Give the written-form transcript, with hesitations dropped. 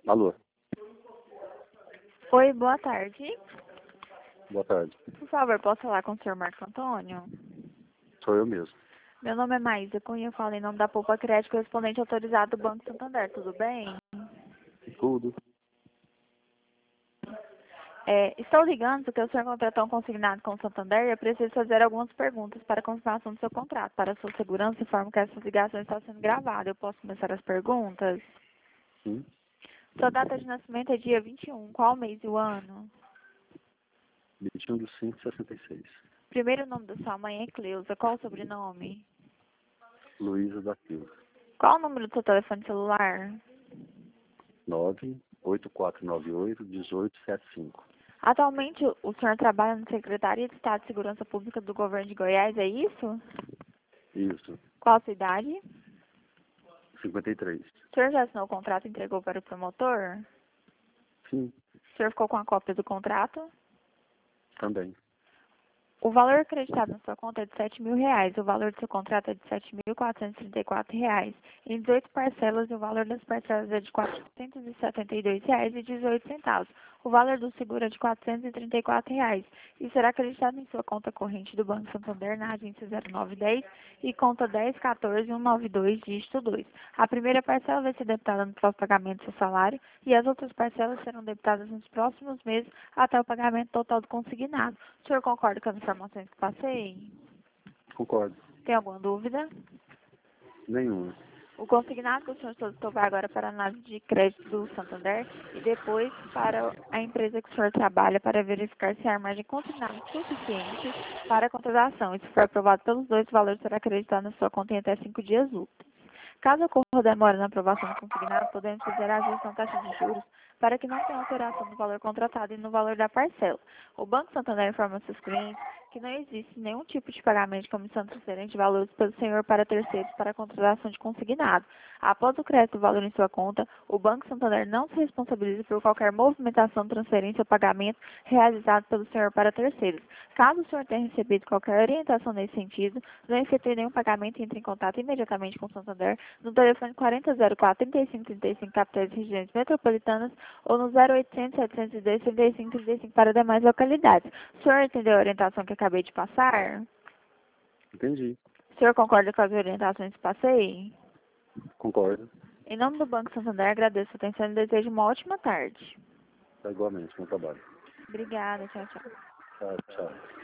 Alô, Oi, boa tarde. boa tarde. Por favor, posso falar com o senhor Marcos Antônio? Sou eu mesmo. Meu nome é Maísa Cunha, eu falo em nome da Poupa Crédito, correspondente autorizado do Banco Santander, tudo bem? Tudo. Estou ligando porque o senhor contratou um consignado com o Santander e eu preciso fazer algumas perguntas para a confirmação do seu contrato. Para a sua segurança, informo que essa ligação está sendo gravada. Eu posso começar as perguntas? Sim. Sua data de nascimento é dia 21. Qual mês e o ano? 21/5/66. Primeiro nome da sua mãe é Cleusa. Qual o sobrenome? Luísa da Silva. Qual o número do seu telefone celular? 98498-1875. Atualmente, o senhor trabalha na Secretaria de Estado de Segurança Pública do Governo de Goiás, é isso? Isso. Qual a sua idade? 53. O senhor já assinou o contrato e entregou para o promotor? Sim, O senhor ficou com a cópia do contrato? também. O valor acreditado na sua conta é de R$ 7.000. O valor do seu contrato é de R$ 7.434. Em 18 parcelas, o valor das parcelas é de R$ 472,18. O valor do seguro é de R$ 434 e será acreditado em sua conta corrente do Banco Santander na agência 0910 e conta 1014-192, dígito 2. A primeira parcela vai ser debitada no próprio pagamento do seu salário e as outras parcelas serão debitadas nos próximos meses até o pagamento total do consignado. O senhor concorda com as informações que passei? Concordo. Tem alguma dúvida? Nenhuma. O consignado que o senhor solicitou vai agora para a análise de crédito do Santander e depois para a empresa que o senhor trabalha para verificar se a margem consignada é suficiente para a contratação. E se for aprovado pelos dois, o valor será acreditado na sua conta em até 5 dias úteis. Caso ocorra demora na aprovação do consignado, podemos fazer ajuste na taxa de juros para que não tenha alteração no valor contratado e no valor da parcela. O Banco Santander informa seus clientes que não existe nenhum tipo de pagamento de comissão transferente de valores pelo senhor para terceiros para a contratação de consignado. Após o crédito do valor em sua conta, o Banco Santander não se responsabiliza por qualquer movimentação, transferência ou pagamento realizado pelo senhor para terceiros. Caso o senhor tenha recebido qualquer orientação nesse sentido, não efetue nenhum pagamento e entre em contato imediatamente com o Santander no telefone 4004-3535, capitais e regiões metropolitanas, ou no 0800-702-3535 para demais localidades. O senhor entendeu a orientação que acabei de passar? Entendi. O senhor concorda com as orientações que passei? Concordo. Em nome do Banco Santander, agradeço a atenção e desejo uma ótima tarde. Tá igualmente, bom trabalho. Obrigada, tchau, tchau. Tchau, tchau.